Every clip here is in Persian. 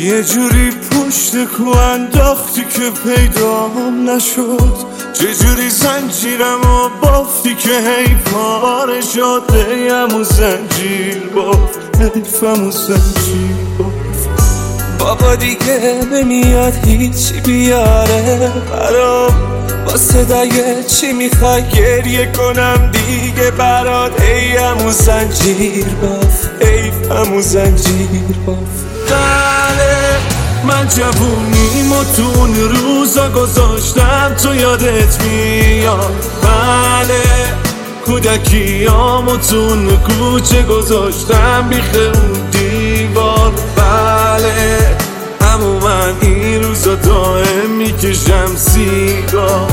یه جوری پشت کو انداختی که پیدام نشد، چجوری زنجیرمو بافتی که هی پاره شد. همون زنجیر بافت، حیفمون زنجیر بافت. بابا دیگه نمیاد هیچی بیاره برام، با صدای چی میخوای گریه کنم دیگه برات. ای همون زنجیر باف، حیفمون زنجیر باف. بله من جوونیمو تو اون روزا گذاشتم، تو یادت میاد. بله کودکیامو تو اون کوچه گذاشتم بیخ اون دیوار. بله همون من این روزا دائم میکشم سیگار.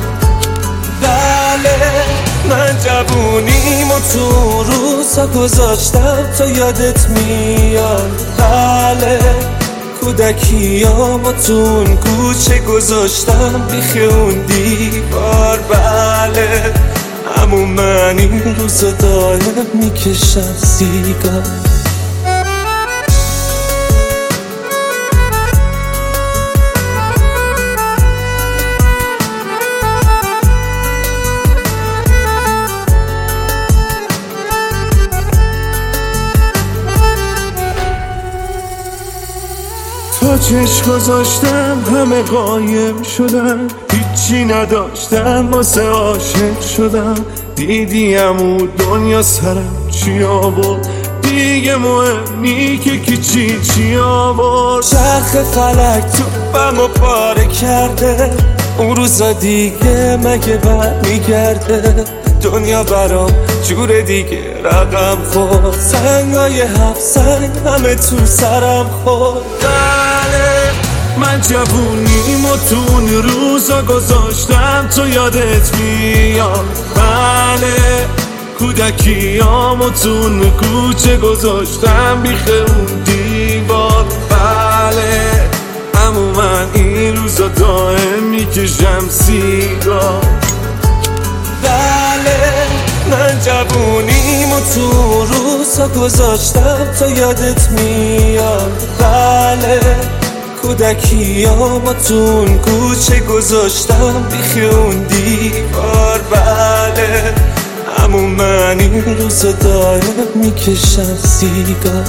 بله من جوونیمو تو روزا گذاشتم، تو یادت میاد. بله کودکیامو تو اون کوچه گذاشتم بیخ اون دیوار. بله همون من این روزا دائم میکشم سیگار. تا چشم گذاشتم همه قایم شدن، هیچی نداشتم واسه عاشق شدم. دیدیم و دنیا سرم چی آورد، دیگه مهم نی که کی چی آورد. چرخ فلک توپمو پاره کرده، اون روزا دیگه مگه برمیگرده. دنیا برام جور دیگه رقم خورد، سنگای 7 سنگ همه تو سرم خورد. بله من جوونیمو تو اون روزا گذاشتم، تو یادت میاد. بله کودکیامو تو اون کوچه گذاشتم بیخ اون دیوار. بله همون من این روزا دائم میکشم سیگار. بله من جوونیمو تو روزا گذاشتم، تو یادت میاد. بله کودکیامو تو اون کوچه گذاشتم بیخ اون دیوار. بله همون من این روزا دائم میکشم سیگار.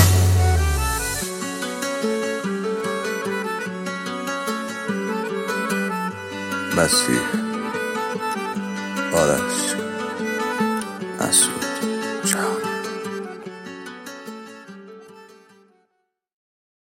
مسیح، آرش، مسعود، چاو.